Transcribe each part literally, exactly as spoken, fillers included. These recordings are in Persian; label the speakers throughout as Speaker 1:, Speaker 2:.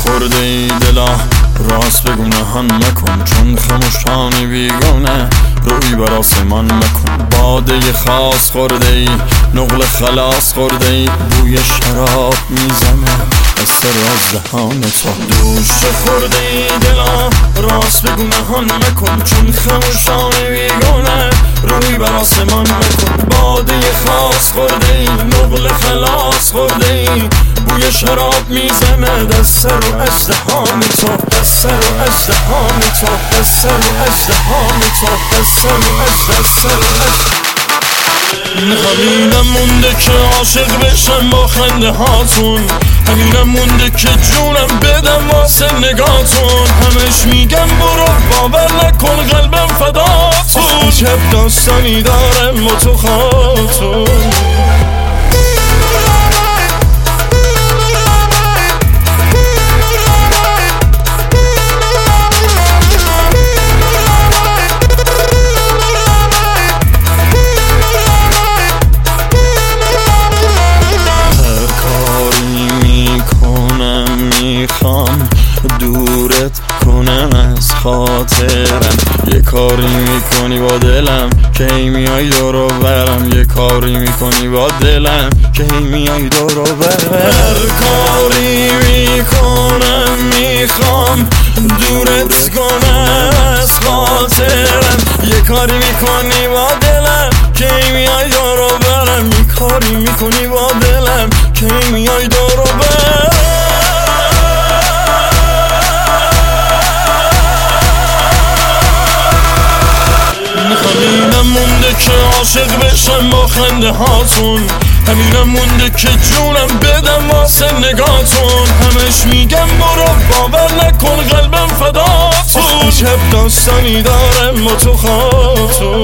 Speaker 1: خورده ای دلا راست بگو نهان مکن، چون خموشانی بیگانه روی بر آسمان مکن. باده خاص خورده ای نقل خلاص خورده ای، بوی شراب میزنه از سر از دهان تو. دوش خورده ای دلا راست بگو نهان مکن، چون خموشانی بیگانه روی بر آسمان مکن. باده خاص خورده ای نقل خلاص خورده ای، بوی شراب میزنه دست سر و ازدهان تو، دست سر و ازدهان تو، دست سر و ازدهان تو، دست سر و ازدهان. همینم مونده که عاشق بشم با خنده هاتون، همینم مونده که جونم بدم واسه نگاتون. همش میگم برو باور نکن قلبم فداتون، چه داستانی دارم با تو خاتون. میخوام دورت کنم از خاطرم، یه کاری میکنی با دلم که هی میای دورو برم، یه کاری میکنی با دلم که هی میای دورو برم. هر کاری میکنم میخوام دورت کنم از خاطرم، یه کاری میکنی با دلم که هی میای دورو برم، یه کاری میکنی با دلم که هی میای دورو برم. همینم مونده که عاشق بشم با خنده هاتون، همینم مونده که جونم بدم واسه نگاتون. همش میگم برو باور نکن قلبم فداتون، چه داستانی دارم با تو خاتون.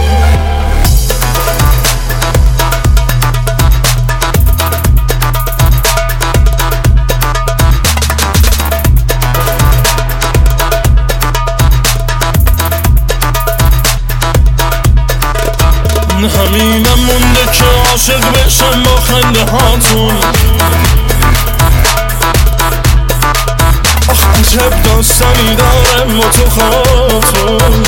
Speaker 1: همینم مونده که عاشق بشم با خنده هاتون، آخ عجب داستانی دارم با تو خاتون.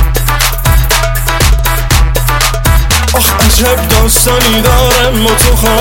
Speaker 1: آخ عجب داستانی دارم با تو خاتون.